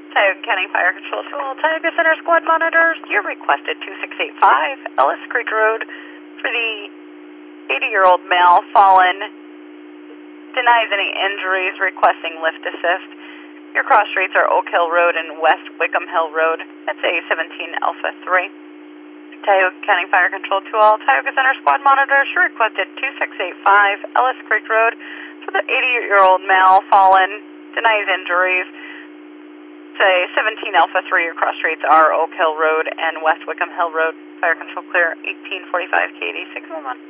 Tioga County Fire Control to all Tioga Center Squad monitors. You're requested 2685 Ellis Creek Road for the 80-year-old male fallen. Denies any injuries, requesting lift assist. Your cross streets are Oak Hill Road and West Wickham Hill Road. That's A17 Alpha 3. Tioga County Fire Control to all Tioga Center Squad monitors. You're requested 2685 Ellis Creek Road for the 80-year-old male fallen. Denies injuries. Say 17 Alpha 3, your cross streets are Oak Hill Road and West Wickham Hill Road. Fire control clear, 1845 KD 611.